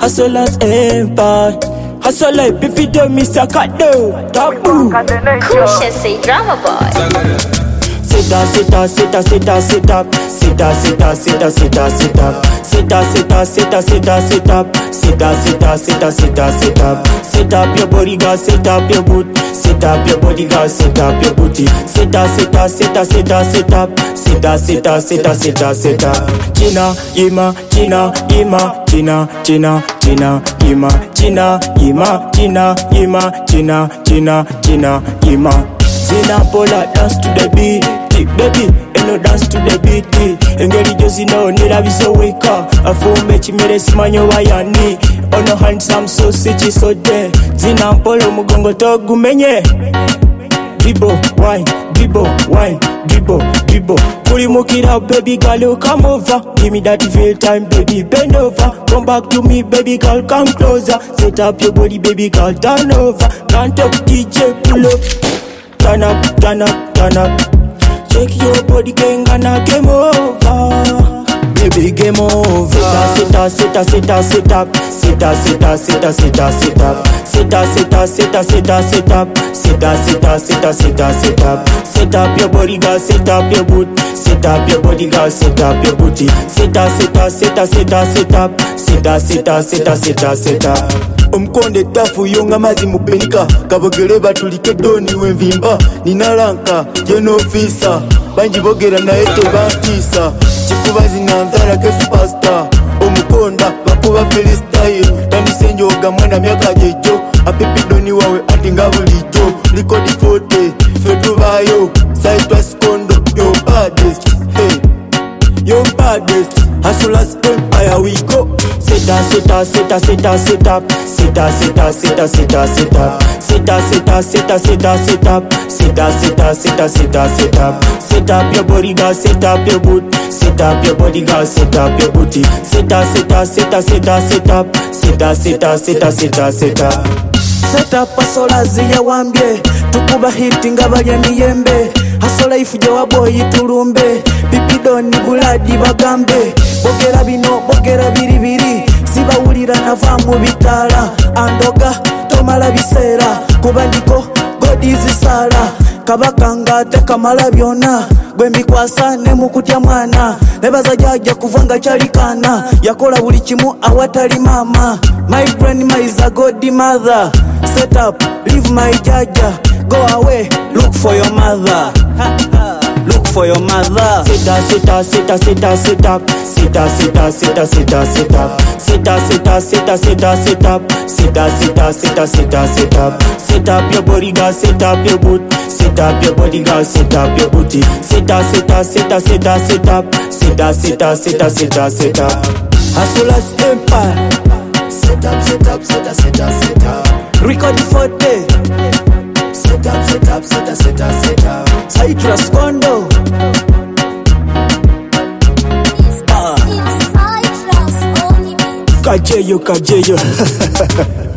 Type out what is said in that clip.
Hustlers empire. Hustle like Biffy do Mr. Kado. Taboo. Kusha say drama boy. Sit up, sit up, sit up, sit up, sit up. Sit up, sit up, sit up, sit up, sit up. Sit up, sit up, sit up, sit up, sit up. Sit up, sit up, sit up, sit up, sit up. Sit up your body, girl, sit up your boot. Sit up your body, girl, sit up your booty. Sit up, sit up, sit up, sit up, sit up. Sit up, sit up, sit up, sit up, sit up. China, ima, China, ima, China, China, China, ima, China, ima, China, ima, China, China, China, ima. Zina Pola dance to the beat, baby, and no dance to the beat. Engeri Josie no nira bizoweka. Afu mechi mere simanyo wayani. Ono handsome so sichi so de. Zina Polo mugongo togumenye. Bibo wine, bibo wine, bibo, bibo. Kuli mukira baby girl, come over. Give me that real time, baby, bend over. Come back to me, baby girl, come closer. Set up your body, baby girl, turn over. Can't talk DJ, pull up. Turn up, turn up, turn up. Shake your body, gang, and a game over. Baby, game over. Sit up, sit up, sit up, sit up. Sit up, sit up, sit up, sit up, sit up. Sit up, sit up, sit up, sit up, sit up. Sit up, sit up, sit up, sit up, sit up. Sit up your body, girl, sit up your boot. Sit up your body, girl, sit up your booty. Sit up, sit up, sit up, sit up, sit up. Sit up, sit up, sit up, sit up, sit up. Omkonde tafu yonga mazi mupenika. Kabogere batulike doni wenvimba. Ninalanka, jeno ofisa. Banji bogera na ete bantisa. Chikubazi na nzara ke superstar. Omukonda, bakuba freestyle. Tani senjoga mwena miaka jejo. Apepi doni wawe ati ngabulijo. Likodi fote, fetu bayo. Saitwa skondo, your baddest. Hey, your baddest. Hustlers empire we go. Sit up, sit up, sit up, sit up, sit up. Sit up, sit up, sit up, sit up, sit up. Sit up, sit up, sit up, sit up, sit up. Sit up, sit up, sit up, sit up, sit up. Sit up your body, girl, sit up your boot. Sit up your body, girl, sit up your booty. Sit up, sit up, sit up, sit up, sit up. Sit up, sit up, sit up, sit up, sit up. Set up Hustlers ya wambye. Tukuba hiti nga balya miyembe. Hustle ifuja wa boy tulumbe. Pipido ni buladi bagambe. Bogera bino, bogera biribiri. Sibawulira nava mu bitala. Andoga, tomala bisera. Kubandiko, God is sala. Kabakanga tekamala byona. Gwembi kwasa ne mukutya mwana. Nebaza jaja kuvanga chalikana. Yakola buli kimu awatali mama. My friend, my is a God mother. Set up, leave my jaja. Go away, look for your mother. Look for your mother. Sit up, sit up, sit up, sit up, sit up. Sit up, sit up, sit up, sit up, sit up. Sit up, sit up, sit up, sit up, sit up. Sit up, sit up, sit up, sit up, sit up. Sit up your body, girl, sit up your boot. Sit up your body, girl, sit up your booty. Sit up, sit up, sit up, sit up, sit up. Sit up, sit up, sit up, sit up, sit up. Hustlers empire. Sit up, sit up, sit up, sit up, sit up. Record for day. Sit up, sit up, sit up, sit up, sit up. Citrus Kondo. Kajeyo, kajeyo.